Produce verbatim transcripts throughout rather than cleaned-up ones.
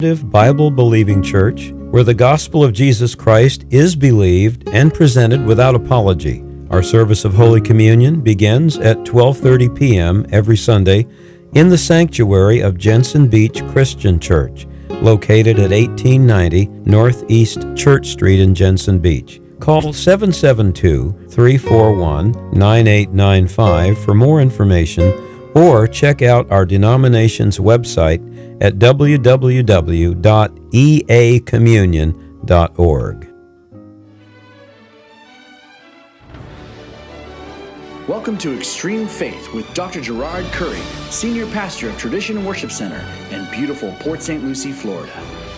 Bible-believing church where the gospel of Jesus Christ is believed and presented without apology. Our service of Holy Communion begins at twelve thirty p.m. every Sunday in the sanctuary of Jensen Beach Christian Church, located at eighteen ninety Northeast Church Street in Jensen Beach. Call seven seven two, three four one, nine eight nine five for more information, or check out our denomination's website at w w w dot e a communion dot org. Welcome to Extreme Faith with Doctor Gerard Curry, Senior Pastor of Tradition Worship Center in beautiful Port Saint Lucie, Florida.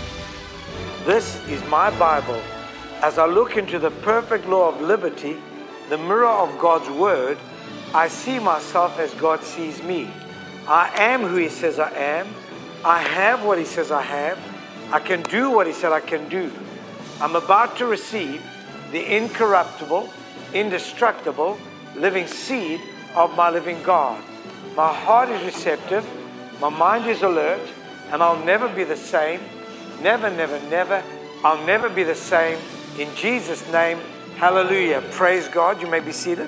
This is my Bible. As I look into the perfect law of liberty, the mirror of God's Word, I see myself as God sees me. I am who He says I am. I have what He says I have. I can do what He said I can do. I'm about to receive the incorruptible, indestructible, living seed of my living God. My heart is receptive. My mind is alert. And I'll never be the same. Never, never, never. I'll never be the same. In Jesus' name, hallelujah. Praise God. You may be seated.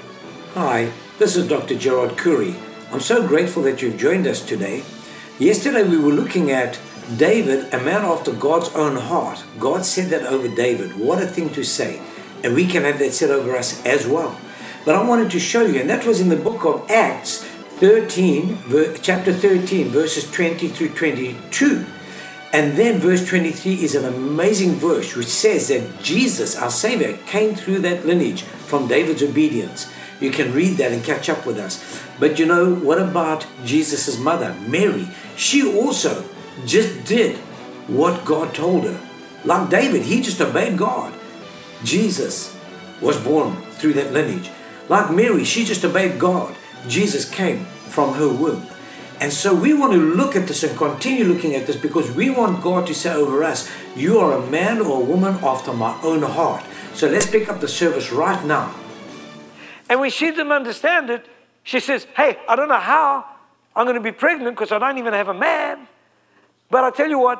Hi, this is Doctor Gerard Curry. I'm so grateful that you've joined us today. Yesterday we were looking at David, a man after God's own heart. God said that over David. What a thing to say. And we can have that said over us as well. But I wanted to show you, and that was in the book of Acts thirteen, chapter thirteen, verses twenty through twenty-two. And then verse twenty-three is an amazing verse which says that Jesus, our Savior, came through that lineage from David's obedience. You can read that and catch up with us. But you know, what about Jesus' mother, Mary? She also just did what God told her. Like David, he just obeyed God. Jesus was born through that lineage. Like Mary, she just obeyed God. Jesus came from her womb. And so we want to look at this and continue looking at this because we want God to say over us, you are a man or a woman after my own heart. So let's pick up the service right now. And when she didn't understand it, she says, hey, I don't know how I'm going to be pregnant because I don't even have a man. But I tell you what,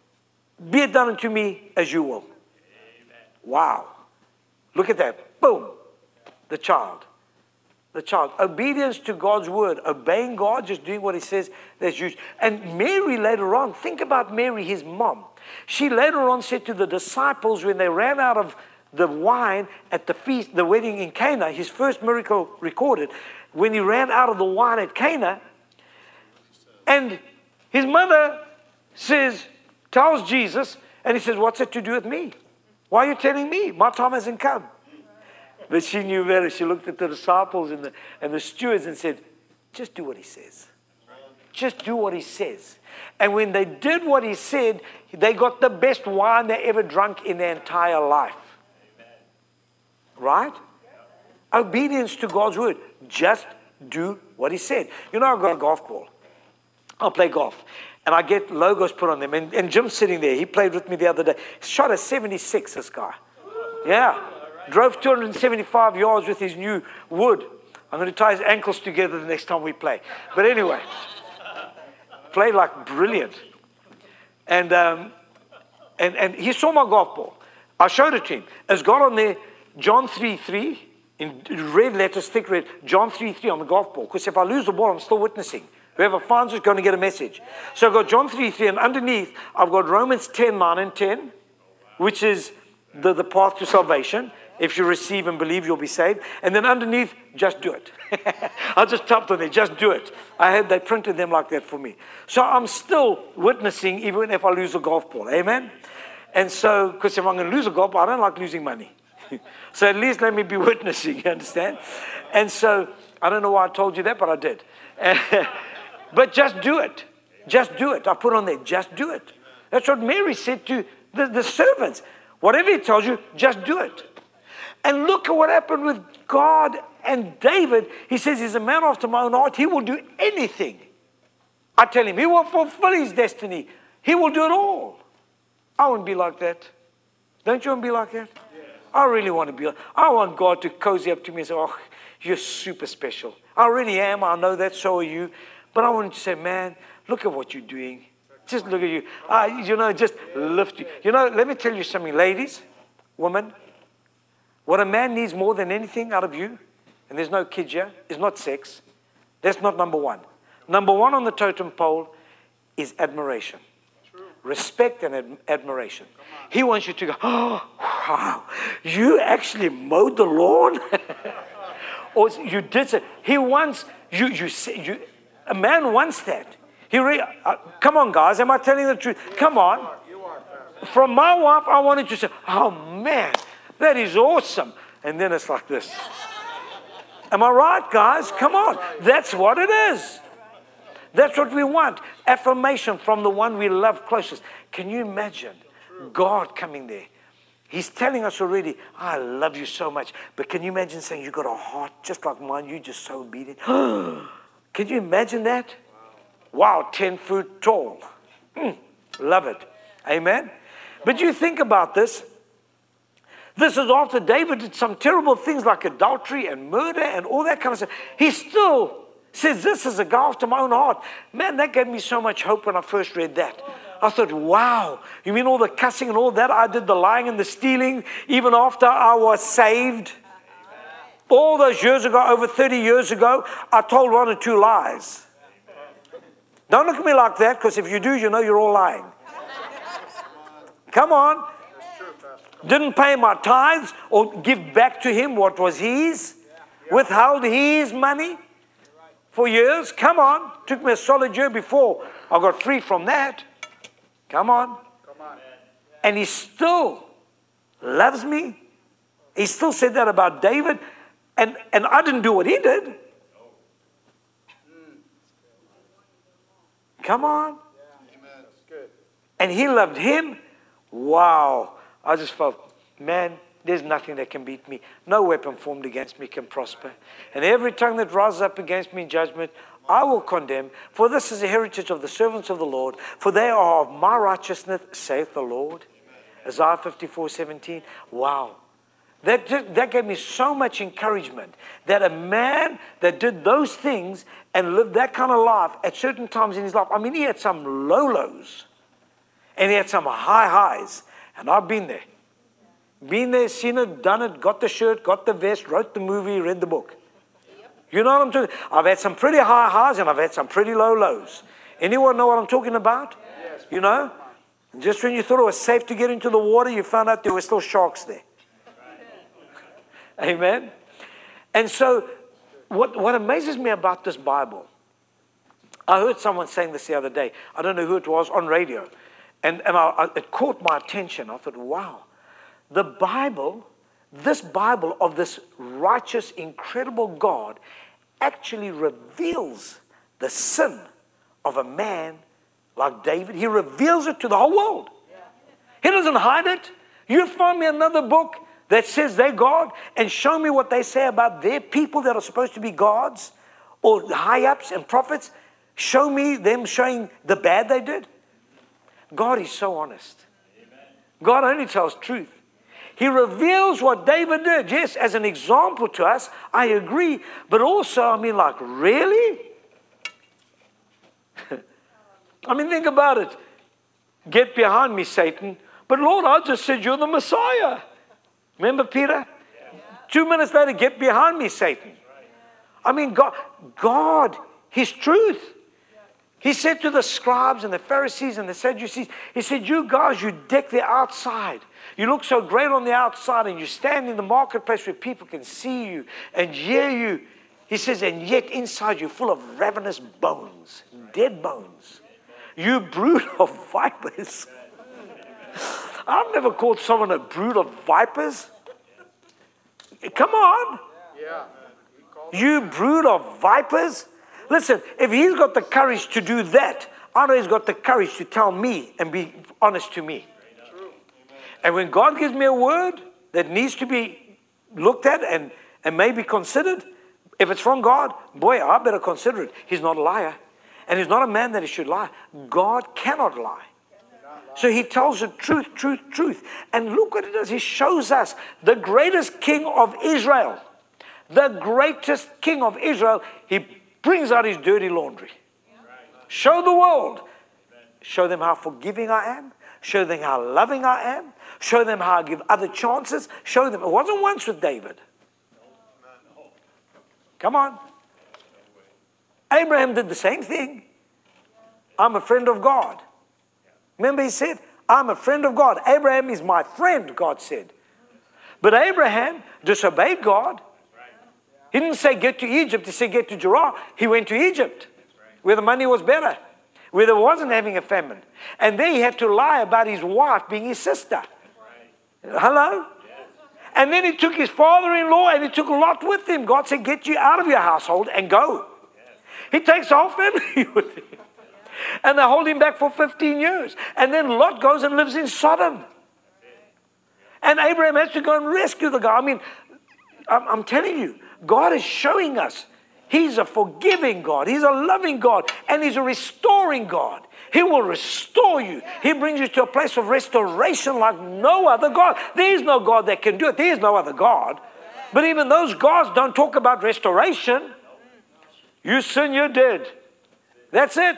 be it done unto me as you will. Amen. Wow. Look at that. Boom. The child. The child. Obedience to God's word. Obeying God, just doing what He says. That's huge. And Mary later on, think about Mary, his mom. She later on said to the disciples when they ran out of the wine at the feast, the wedding in Cana, his first miracle recorded, when he ran out of the wine at Cana, and his mother says, tells Jesus, and he says, what's it to do with me? Why are you telling me? My time hasn't come. But she knew better. She looked at the disciples and the, and the stewards and said, just do what He says. Just do what He says. And when they did what He said, they got the best wine they ever drunk in their entire life. Right? Obedience to God's word. Just do what He said. You know, I've got a golf ball. I'll play golf. And I get logos put on them. And, and Jim's sitting there. He played with me the other day. He shot a seventy-six, this guy. Yeah. Drove two hundred seventy-five yards with his new wood. I'm going to tie his ankles together the next time we play. But anyway. Played like brilliant. And, um, and, and he saw my golf ball. I showed it to him. It's got on there John three three, in red letters, thick red, John three three on the golf ball. Because if I lose the ball, I'm still witnessing. Whoever finds it is going to get a message. So I've got John three three, and underneath, I've got Romans ten nine and ten, which is the, the path to salvation. If you receive and believe, you'll be saved. And then underneath, just do it. I just typed on there, just do it. I had, they printed them like that for me. So I'm still witnessing even if I lose a golf ball. Amen? And so, because if I'm going to lose a golf ball, I don't like losing money. So at least let me be witnessing, you understand? And so, I don't know why I told you that, but I did. But just do it. Just do it. I put on there, just do it. That's what Mary said to the, the servants. Whatever He tells you, just do it. And look at what happened with God and David. He says he's a man after my own heart. He will do anything. I tell him, he will fulfill his destiny. He will do it all. I want to be like that. Don't you want to be like that? Yes. I really want to be like I want God to cozy up to me and say, oh, you're super special. I really am. I know that. So are you. But I want him to say, man, look at what you're doing. Just look at you. Uh, you know, just lift you. You know, let me tell you something, ladies, women. What a man needs more than anything out of you, and there's no kids here, is not sex. That's not number one. Number one on the totem pole is admiration. True. Respect and ad- admiration. He wants you to go, oh, wow, you actually mowed the lawn? Or you did so. He wants, you, you, you, a man wants that. He re- uh, come on, guys, am I telling the truth? Come on. From my wife, I wanted to say, oh, man, that is awesome. And then it's like this. Am I right, guys? Come on. That's what it is. That's what we want. Affirmation from the one we love closest. Can you imagine God coming there? He's telling us already, I love you so much. But can you imagine saying, you've got a heart just like mine. You're just so obedient. Can you imagine that? Wow, ten foot tall. Mm, love it. Amen. But you think about this. This is after David did some terrible things like adultery and murder and all that kind of stuff. He still says, this is a guy after my own heart. Man, that gave me so much hope when I first read that. I thought, wow, you mean all the cussing and all that? I did the lying and the stealing even after I was saved. All those years ago, over thirty years ago, I told one or two lies. Don't look at me like that, because if you do, you know you're all lying. Come on. Didn't pay my tithes or give back to him what was his. Withheld his money for years. Come on. Took me a solid year before I got free from that. Come on. And he still loves me. He still said that about David. And, and I didn't do what he did. Come on. And he loved him. Wow. I just felt, man, there's nothing that can beat me. No weapon formed against me can prosper. And every tongue that rises up against me in judgment, I will condemn. For this is the heritage of the servants of the Lord. For they are of my righteousness, saith the Lord. Isaiah fifty-four seventeen. Wow. That, that gave me so much encouragement that a man that did those things and lived that kind of life at certain times in his life. I mean, he had some low lows and he had some high highs. And I've been there. Been there, seen it, done it, got the shirt, got the vest, wrote the movie, read the book. You know what I'm talking about? I've had some pretty high highs and I've had some pretty low lows. Anyone know what I'm talking about? Yes. You know? Just when you thought it was safe to get into the water, you found out there were still sharks there. Amen? And so, what, what amazes me about this Bible, I heard someone saying this the other day. I don't know who it was, on radio. And, and I, I, it caught my attention. I thought, wow, the Bible, this Bible of this righteous, incredible God actually reveals the sin of a man like David. He reveals it to the whole world. He doesn't hide it. You find me another book that says they're God and show me what they say about their people that are supposed to be gods or high-ups and prophets. Show me them showing the bad they did. God is so honest. God only tells truth. He reveals what David did. Yes, as an example to us, I agree. But also, I mean, like, really? I mean, think about it. Get behind me, Satan. But Lord, I just said you're the Messiah. Remember Peter? Two minutes later, get behind me, Satan. I mean, God, God, His truth. He said to the scribes and the Pharisees and the Sadducees, He said, you guys, you deck the outside. You look so great on the outside and you stand in the marketplace where people can see you and hear you. He says, and yet inside you're full of ravenous bones, dead bones. You brood of vipers. I've never called someone a brood of vipers. Come on. You brood of vipers. Listen, if he's got the courage to do that, I know he's got the courage to tell me and be honest to me. And when God gives me a word that needs to be looked at and, and maybe considered, if it's from God, boy, I better consider it. He's not a liar. And he's not a man that he should lie. God cannot lie. So he tells the truth, truth, truth. And look what it does. He shows us the greatest king of Israel. The greatest king of Israel. He brings out his dirty laundry. Show the world. show them how forgiving I am, show them how loving I am, show them how I give other chances, show them. It wasn't once with David. Come on. Abraham did the same thing. I'm a friend of God. Remember he said, I'm a friend of God. Abraham is my friend, God said. But Abraham disobeyed God. He didn't say get to Egypt, he said get to Gerar. He went to Egypt, where the money was better, where there wasn't having a famine. And there he had to lie about his wife being his sister. Hello? And then he took his father-in-law and he took Lot with him. God said, get you out of your household and go. He takes the whole family with him. And they hold him back for fifteen years. And then Lot goes and lives in Sodom. And Abraham has to go and rescue the guy. I mean, I'm, I'm telling you, God is showing us He's a forgiving God. He's a loving God. And He's a restoring God. He will restore you. He brings you to a place of restoration like no other God. There is no God that can do it. There is no other God. But even those gods don't talk about restoration. You sin, you're dead. That's it.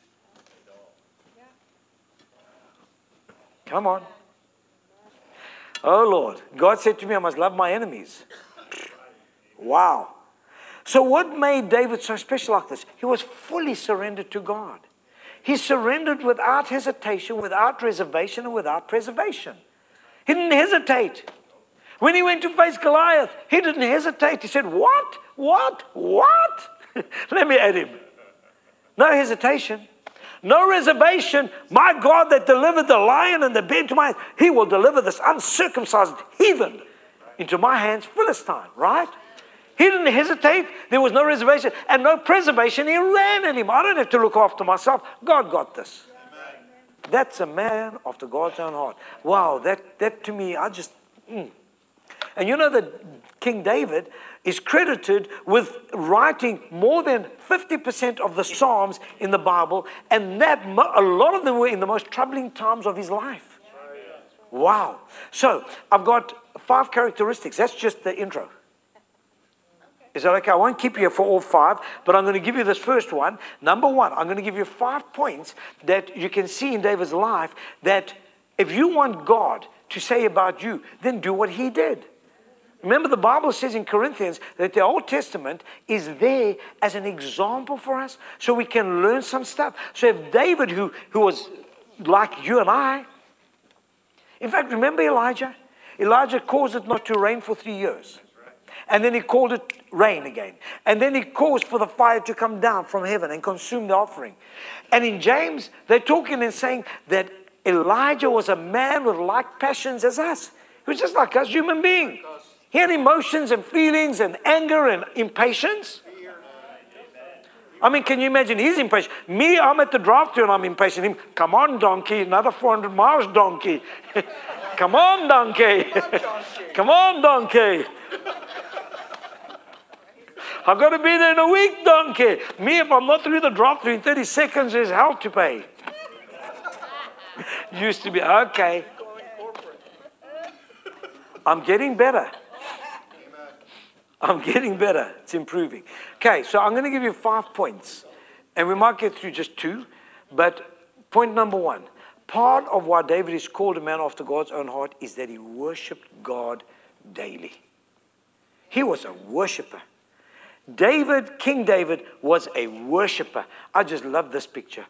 Come on. Oh, Lord. God said to me, I must love my enemies. Wow. So what made David so special like this? He was fully surrendered to God. He surrendered without hesitation, without reservation, and without preservation. He didn't hesitate. When he went to face Goliath, he didn't hesitate. He said, what? What? What? Let me add him. No hesitation. No reservation. My God that delivered the lion and the bear to my hands, He will deliver this uncircumcised heathen into my hands, Philistine, right? He didn't hesitate. There was no reservation and no preservation. He ran at him. I don't have to look after myself. God got this. That's a man after God's own heart. Wow, that, that to me, I just... Mm. And you know that King David is credited with writing more than fifty percent of the Psalms in the Bible, and that a lot of them were in the most troubling times of his life. Wow. So, I've got five characteristics. That's just the intro. Is that okay? I won't keep you here for all five, but I'm going to give you this first one. Number one, I'm going to give you five points that you can see in David's life that if you want God to say about you, then do what he did. Remember, the Bible says in Corinthians that the Old Testament is there as an example for us so we can learn some stuff. So if David, who, who was like you and I, in fact, remember Elijah? Elijah caused it not to rain for three years. And then he called it rain again. And then he caused for the fire to come down from heaven and consume the offering. And in James, they're talking and saying that Elijah was a man with like passions as us. He was just like us, human being. He had emotions and feelings and anger and impatience. I mean, can you imagine? He's impatient. Me, I'm at the drive-thru and I'm impatient. Him, come on, donkey, another four hundred miles, donkey. Come on, donkey. Come on, donkey. I've got to be there in a week, donkey. Me, if I'm not through the drive-thru in thirty seconds, there's hell to pay. Used to be, okay. I'm getting better. I'm getting better. It's improving. Okay, so I'm going to give you five points. And we might get through just two. But point number one. Part of why David is called a man after God's own heart is that he worshipped God daily. He was a worshiper. David, King David, was a worshiper. I just love this picture.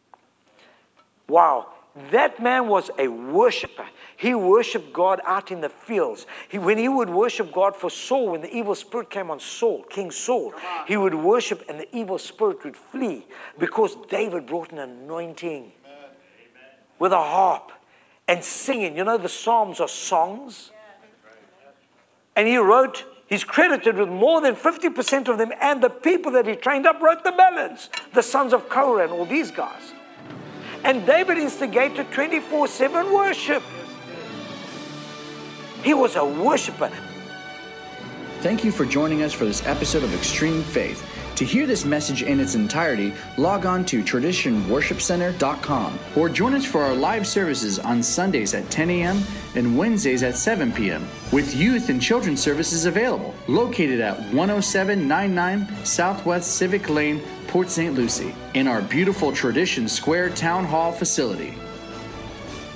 Wow. That man was a worshiper. He worshipped God out in the fields. He, when he would worship God for Saul, when the evil spirit came on Saul, King Saul, he would worship and the evil spirit would flee because David brought an anointing with a harp and singing. You know, the Psalms are songs. And he wrote, he's credited with more than fifty percent of them, and the people that he trained up wrote the ballads, the sons of Korah and all these guys. And David instigated twenty-four seven worship. He was a worshiper. Thank you for joining us for this episode of Extreme Faith. To hear this message in its entirety, log on to tradition worship center dot com or join us for our live services on Sundays at ten a.m. and Wednesdays at seven p.m. with youth and children's services available, located at one oh seven ninety-nine Southwest Civic Lane, Port Saint Lucie, in our beautiful Tradition Square Town Hall facility.